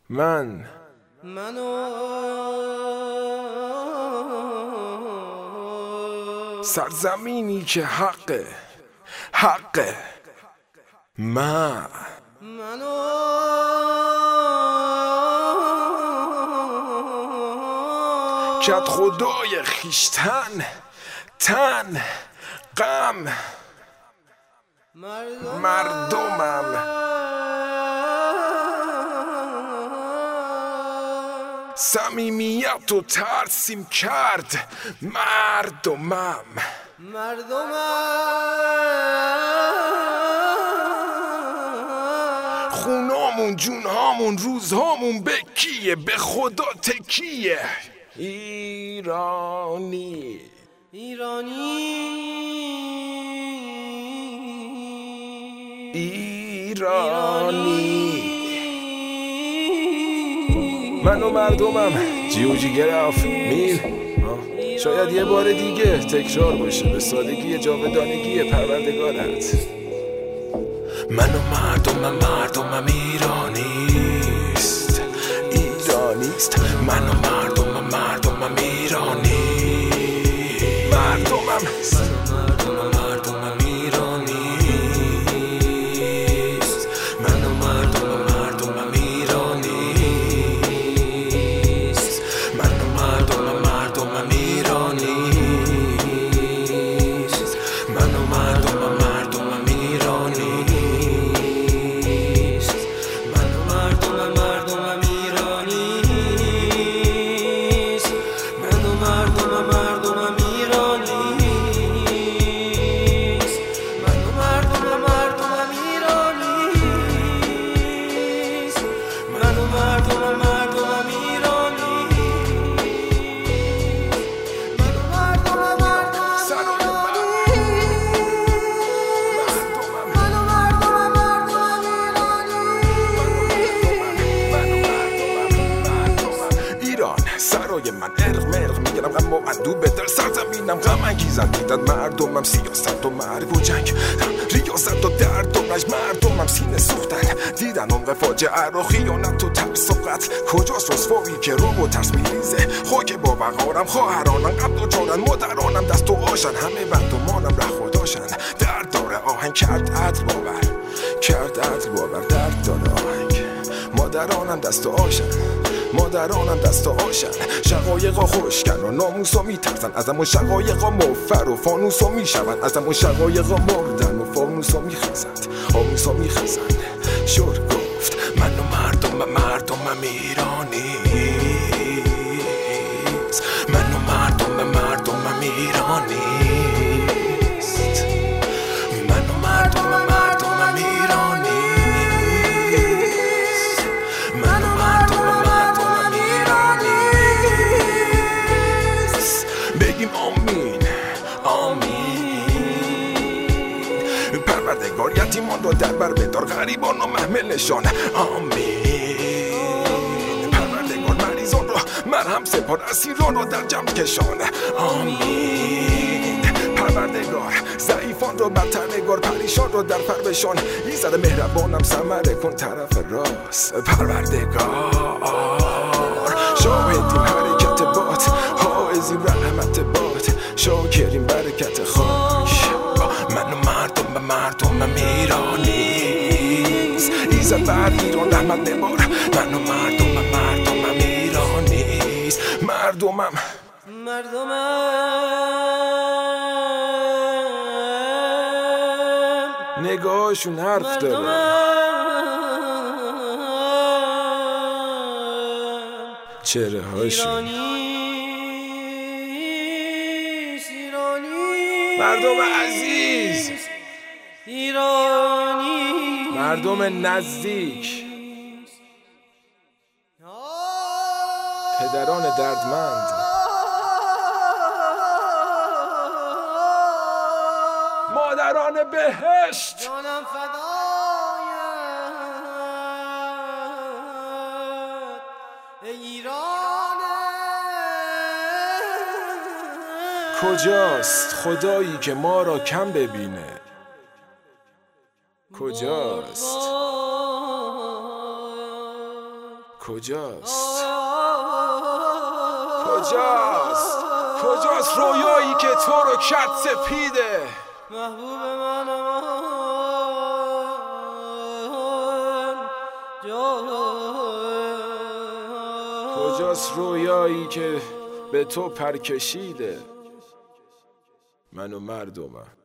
منو سرزمینی که حقه منو کت خدای خیشتن تن غم مردمم صمیمیت و ترسیم کرد مردمم خونامون جونهامون روزهامون به کیه به خدا تکیه ایرانی من و مردمم جیو جیگرف میل شاید یه بار دیگه تکرار باشه به سادگی جاودانگی پروردگارت من و مردمم ایرانیست من و مردمم ایرانی مردمم ایرانیست من و مردمم ایرانیست من و مردمم ایرانیست من و مردمم ایرانیست من و مردمم ایرانیست من و مردمم ایرانیست من و مردمم ایرانیست من و مردمم سرای من ارق میگرم غم و اندو به در سرزمینم غم انگیزم دیدن مردمم سیاست و مرگ و جنگ ریاضت و درد و رنج مردمم سینه سوختن دیدن عمق فاجعه رو خیانت و ترس و قتل کجاست رسوایی که رو و ترس میریزه خاک با وقارم خواهرانم غم دچارن مادرانم دست و آشن همه مردمانم رهخداشن درد داره آهنگ کرد عدل باور درد داره آهنگ مادرانم دست و آشن شقایقا خوشکن و ناموسا میترسن ازم و شقایقا مفر و فانوسا میشون ازم و شقایقا مردن و فانوسا میخزند آموسا میخزند شور گفت من و مردمم ایرانیست من و مردمم ایرانیست من و مردمم ایرانیست من و مردمم ایرانیست بگیم آمین پروردگار یتیمان را در بر بدار غریبان و محملشان آمین پروردگار مریضان را مرهم سپار اسیران را در جمع کشان آمین پروردگار ضعیفان را برتر نگار پریشان را در فر بشان ایزد مهربانم ثمره کن طرف راست پروردگار شاهدیم حرکت باد حائزیم رحمت باد شاکریم برکت خاک من و مردمم ایرانیست ایزد بر ایران رحمت ببار من و مردمم ایرانیست مردمم نگاهشون حرف داره چهره هاشون مردم عزیز مردم نزدیک پدران دردمند مادران بهشت جانم فدایت ایرانه کجاست خدایی که ما را کم ببینه کجاست کجاست رویایی که تو رو کرد سپیده محبوب من کجاست رویایی که به تو پر کشیده من و مردمم